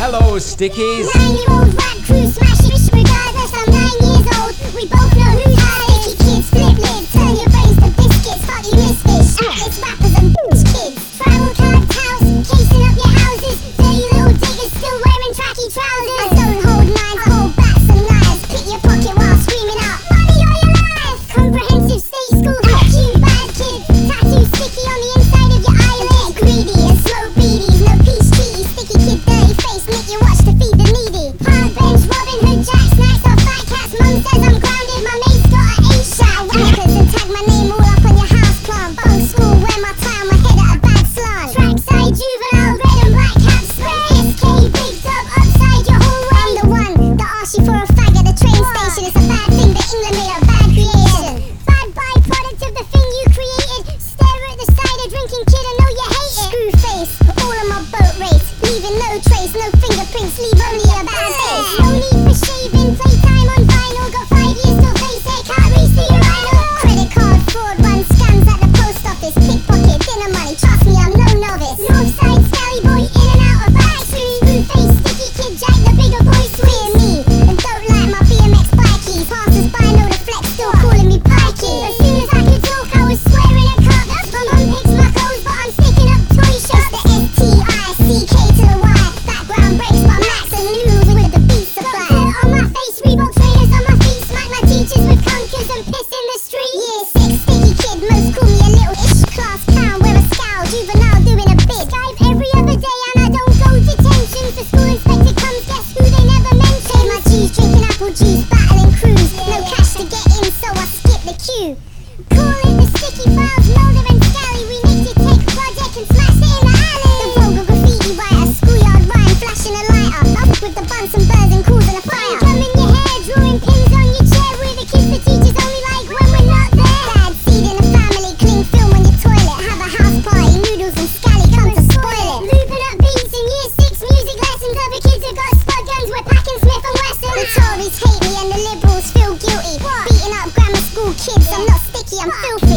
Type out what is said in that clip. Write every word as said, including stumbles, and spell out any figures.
Hello, Stickies. Nine-year-old rap crew smash it, regardless, I'm nine years old. We both know who's high. Sticky kids, flip lid, turn your brains to biscuits. Fuck you misfits, atlas rappers and bitch kids. Travel card towels, casing up your houses. Dirty little diggers still wearing tracky trousers. I don't hold nines, I hold bats and knives. Pick your pocket while screaming out, money or your life. Comprehensive state school, fuck you bad kid. Tattoo sticky on the inside of your eyelid. Greedy and slow beaties, no peach tea. Sticky kid, dirty face, make you watch to feed the needy. Park bench, Robin Hood, Jack, snacks or fat cats. Mum says I'm grounded, my mate's got a A-shot. Wankers and tag my name all up on your house plant. Bunk school, wear my tie on my head at a bad slant. Trackside juvenile, red and black cap spray. S K, big dub, upside your whole way. I'm the one that asks you for a fag at the train station. It's a bad thing that England made a bad creation. Bad byproduct of the thing you created. Stare at the side of drinking kid, I know you hate it. Screw face, all on my boat race. Leaving no trace, no fingerprints, leave only a bad face. No need for shaving, playtime on vinyl. Got five years till face hair, can't race the urinal. Credit card fraud, run scams at the post office. Pickpocket, dinner money, trust me, I'm no novice. Northside, scally boy, in and out of backstreet. Screw face, sticky kid, Jack, the bigger boy, swear me. And don't like my B M X bikies. Passers by know the flex, still calling me pikey. As soon as I could talk, I was swearing at cup. My mum picks my clothes, but I'm sticking up toy shops. The S T I C K to the Y. Background breaks my Max and Lou with the beat supply. On my face, Reebok trainers on my feet. Smack my teachers with conkers and piss in the street. Year six, sticky kid, most call me a little ish. Class clown, wear a scowl, juvenile doing a bit. Drive every other day and I don't go detention. For school inspector comes, guess who they never mention. Pay my dues, drinking apple juice, battling crews. No cash to get in, so I skip the queue. Call it the sticky files, Mulder and Scally. We nicked it, take a project and smashed it in the alley. The vulgar graffiti writer, schoolyard rhyme, flashing a lighter. Up with the buns and birds and causing a fire. Drum in your hair, drawing pins on your chair. We're the kids the teachers only like when we're not there. Bad seed in the family, clean film on your toilet. Have a house party, noodles and Scally come to spoil it. Looping up beats in year six music lessons. Other kids have got spud guns, we're packing Smith and Wesson. The Tories hate me and the Liberals feel guilty. Beating up grammar school kids, I'm not sticky, I'm filthy.